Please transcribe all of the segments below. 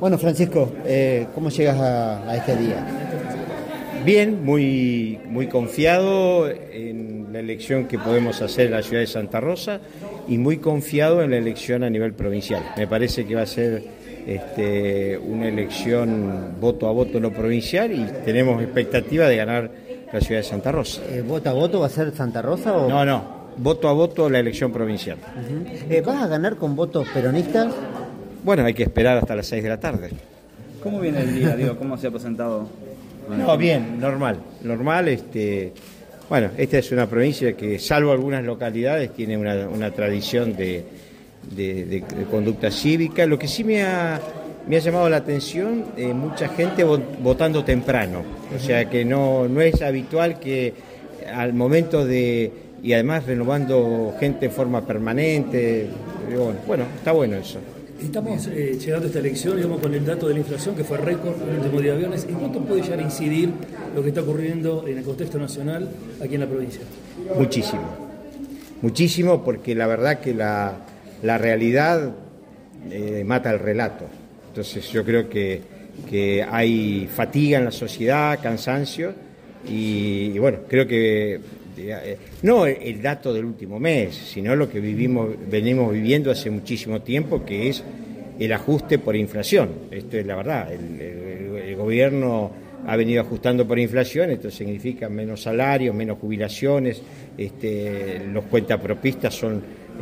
Bueno, Francisco, ¿cómo llegas a este día? Bien, muy confiado en la elección que podemos hacer en la ciudad de Santa Rosa y muy confiado en la elección a nivel provincial. Me parece que va a ser una elección voto a voto en lo provincial y tenemos expectativa de ganar la ciudad de Santa Rosa. ¿Voto a voto va a ser Santa Rosa o...? No, voto a voto la elección provincial. ¿Vas a ganar con votos peronistas? Bueno, hay que esperar hasta las 6 de la tarde. ¿Cómo viene el día, Diego? ¿Cómo se ha presentado? No, bien, normal. Bueno, esta es una provincia que, salvo algunas localidades, tiene una tradición de conducta cívica. Lo que sí me ha llamado la atención, mucha gente votando temprano. O sea que no es habitual que al momento y además renovando gente en forma permanente. Bueno, está bueno eso. Estamos llegando a esta elección, digamos, con el dato de la inflación, que fue récord en el último día de viernes. ¿En cuánto puede llegar a incidir lo que está ocurriendo en el contexto nacional aquí en la provincia? Muchísimo, porque la verdad que la realidad mata el relato. Entonces yo creo que hay fatiga en la sociedad, cansancio, y bueno, creo que no el dato del último mes, sino lo que venimos viviendo hace muchísimo tiempo, que es el ajuste por inflación. Esto es la verdad, el gobierno ha venido ajustando por inflación, esto significa menos salarios, menos jubilaciones, los cuentapropistas son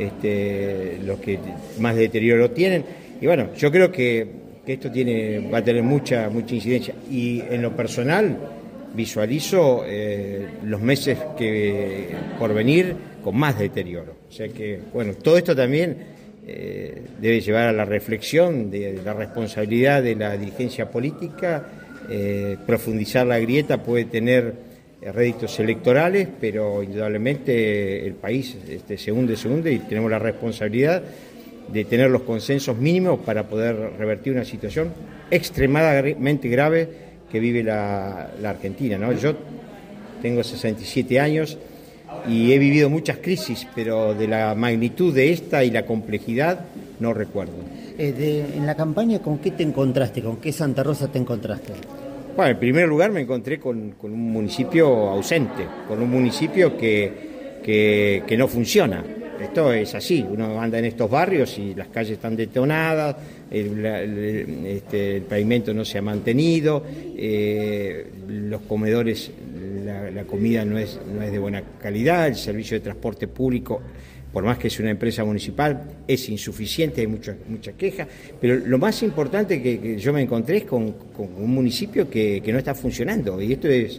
los que más deterioro tienen, y bueno, yo creo que esto va a tener mucha incidencia, y en lo personal visualizo los meses que por venir con más deterioro. O sea que, bueno, todo esto también debe llevar a la reflexión de la responsabilidad de la dirigencia política. Profundizar la grieta puede tener réditos electorales, pero indudablemente el país se hunde y tenemos la responsabilidad de tener los consensos mínimos para poder revertir una situación extremadamente grave que vive la Argentina, ¿no? Yo tengo 67 años y he vivido muchas crisis, pero de la magnitud de esta y la complejidad no recuerdo. En la campaña, ¿con qué te encontraste? ¿Con qué Santa Rosa te encontraste? Bueno, en primer lugar me encontré con un municipio ausente, con un municipio que no funciona. Esto es así, uno anda en estos barrios y las calles están detonadas, el pavimento no se ha mantenido, los comedores, la comida no es de buena calidad, el servicio de transporte público, por más que es una empresa municipal, es insuficiente, hay mucha queja, pero lo más importante que yo me encontré es con un municipio que no está funcionando, y esto es...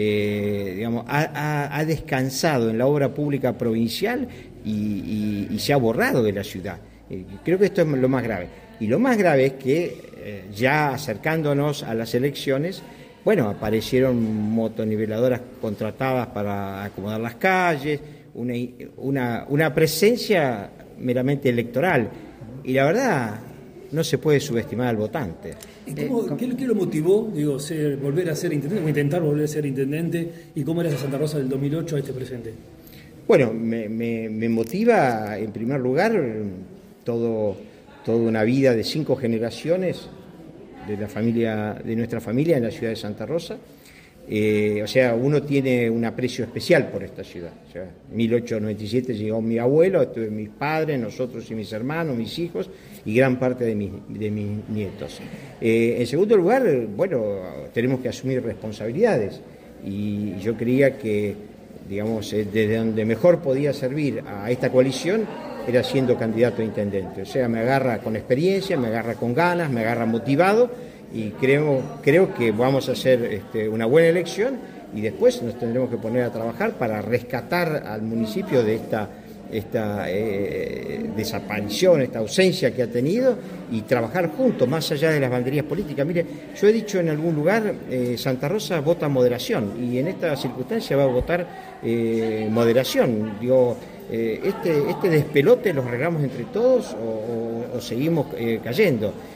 ha descansado en la obra pública provincial y se ha borrado de la ciudad. Creo que esto es lo más grave. Y lo más grave es que ya acercándonos a las elecciones, bueno, aparecieron motoniveladoras contratadas para acomodar las calles, una presencia meramente electoral. Y la verdad, no se puede subestimar al votante. ¿Qué lo motivó, volver a ser intendente, o intentar volver a ser intendente, y cómo era esa Santa Rosa del 2008 a este presente? Bueno, me motiva, en primer lugar, toda una vida de 5 generaciones de nuestra familia en la ciudad de Santa Rosa. O sea, uno tiene un aprecio especial por esta ciudad. O sea, en 1897 llegó mi abuelo, estuve mis padres, nosotros y mis hermanos, mis hijos y gran parte de mis nietos. En segundo lugar, bueno, tenemos que asumir responsabilidades y yo creía que, digamos, desde donde mejor podía servir a esta coalición era siendo candidato a intendente. O sea, me agarra con experiencia, me agarra con ganas, me agarra motivado, y creo que vamos a hacer una buena elección, y después nos tendremos que poner a trabajar para rescatar al municipio de esta desaparición, esta ausencia que ha tenido, y trabajar juntos, más allá de las banderías políticas. Mire, yo he dicho en algún lugar, Santa Rosa vota moderación, y en esta circunstancia va a votar moderación. Digo, este despelote lo arreglamos entre todos o seguimos cayendo.